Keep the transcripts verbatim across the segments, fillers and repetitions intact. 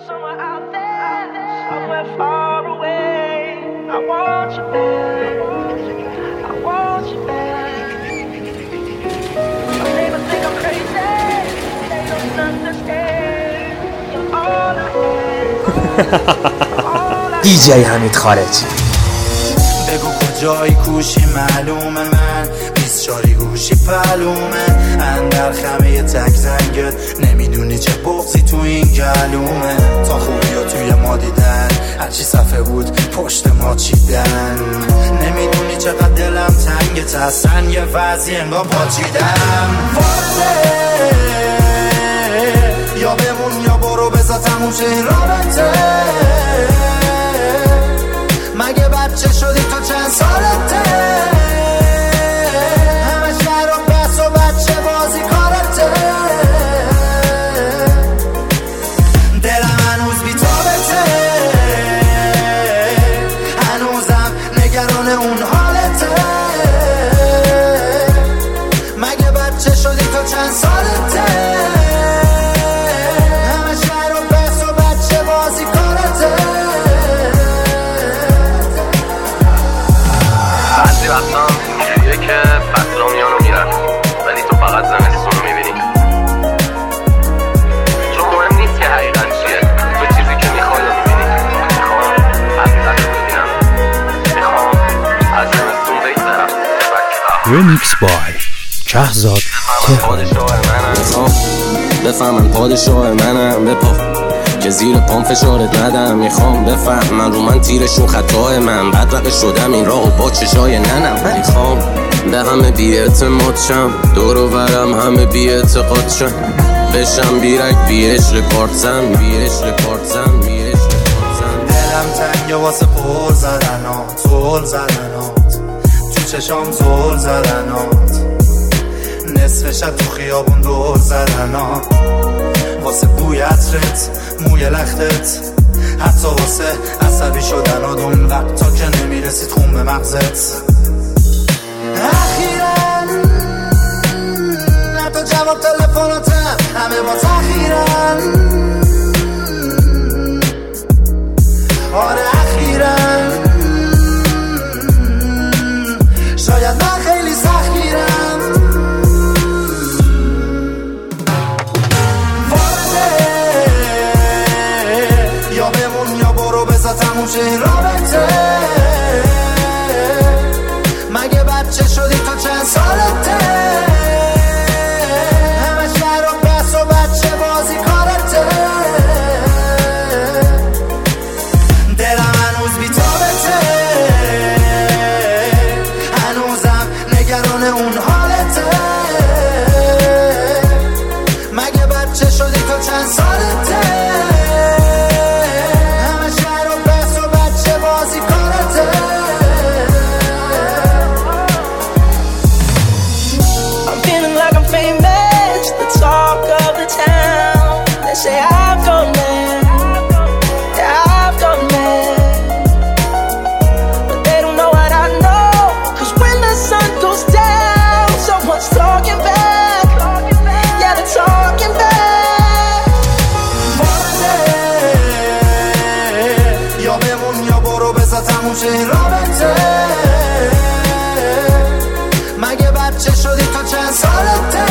somewhere out there, somewhere far away. I want you back, I want you back. Some neighbors think I'm crazy, they don't understand. You're all I have. دی جی حمید خارجی. بگو کجایی کوشی معلومه، من بیست چاری گوشی پلومه، اندر خمه تک زنگت نمیدونی چه بغضی تو این گلومه. تا خوبی ها توی ما دیدن، هرچی صفحه بود پشت ما چیدن، نمیدونی چقدر دلم تنگ تستن، یه وضعی انگار پاچیدم. واسه یا بمون یا برو بزا تموم شه این رابطه، مگه بچه شدی تو چند سالته، همه شهر و بس و بچه بازی کارته، دلم هنوز بی تابته، هنوزم نگران اون حالته، مگه بچه شدی تو چند سالته، همه شهر و بس و بچه بازی کارته. بعضی وقتا اینجوریه که فصلا میان و میرن، ولی تو فقط زمستون رو میبینی، چون مهم نیست که حقیقت چیه، تو چیزی که میخوای رو میبینی. میخوام حقیقت رو ببینم، میخوام از زمستون بگذرم. ریمیکس بای کهزاد تهرانی. میخوام بفهمن پادشاه منم، بپا که زیر پام فشارت ندم، میخوام بفهمن رو من تیرشون خطای من، بدرقه شدم این راه و با چشای ننم، میخوام به همه بی اعتماد شم، دور و برم همه بی اعتقاد شم، بشم بیرک بی عشق پارتزن، بی عشق پارتزن، بی عشق پارتزن. دلم تنگه واسه پر زدنات، زل زدنات تو چشام، زل زدنات نصف شب تو خیابون دور زدنات، واسه بوی عطرت، موی لختت، حتی واسه عصبی شدن و اون وقتا که نمیرسید خون به مغزت. اخیراً حتی جواب تلفناتم همه با تأخیرن، آره اخیراً شاید من خیلی سختگیرم، تموم شه این رابطه، مگه بچه شدی تو چند سالته، همه شهر و بس و بچه بازی کارته، دلم هنوز بی تابته، هنوزم نگران اون حالته، مگه بچه شدی تو چند سالته. Say I've gone mad, yeah, I've gone mad, but they don't know what I know, cause when the sun goes down, someone's talking back, yeah, they're talking back. یا بمون یا برو بزا تموم شه این رابطه، مگه بچه شدی تو چند سالته،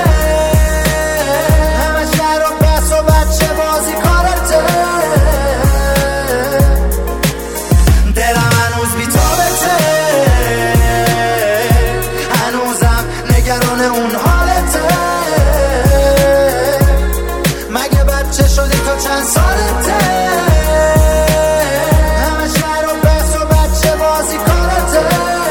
اون حالته، مگه بچه شدی تو چند سالته، همه شهر و بس و بچه بازی کارته.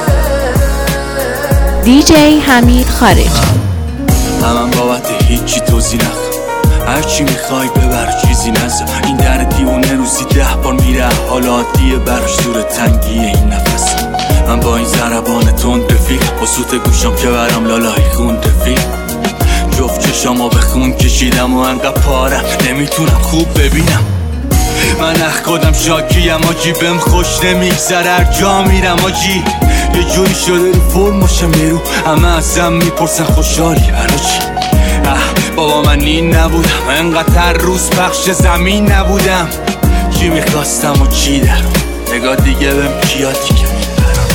دی جی حمید خارجی. همم بابت هیچی توضیح نخواه، هرچی میخوای ببر چیزی نزا، این در دیونه روزی ده بار میره، حالا عادیه براش دور تنگیه این نفس، من با این ضربان تند رفیق، با سوت گوشم که برم لالای خون رفیق، جفت چشامو به خون کشیدم و انقدر پارم نمیتونم خوب ببینم، من اخ کدم شاکیم آجی، بهم خوش نمیگذره هر جا میرم آجی، یه جوری شده رو فرماشم میرو، همه ازم میپرسن خوشحالی هراجی، بابا من این نبودم، انقدر روز پخش زمین نبودم. چی میخواستم و چی درم، نگاه دیگه بهم کیاتی که میبرم.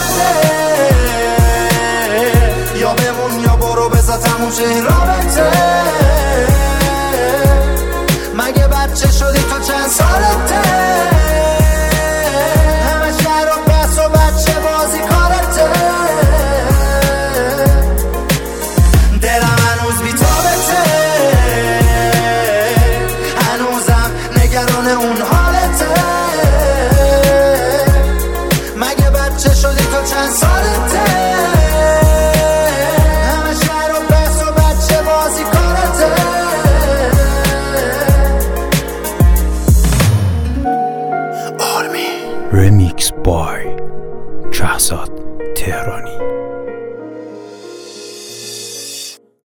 یا بمون یا برو بذار تموم شه این رابطه.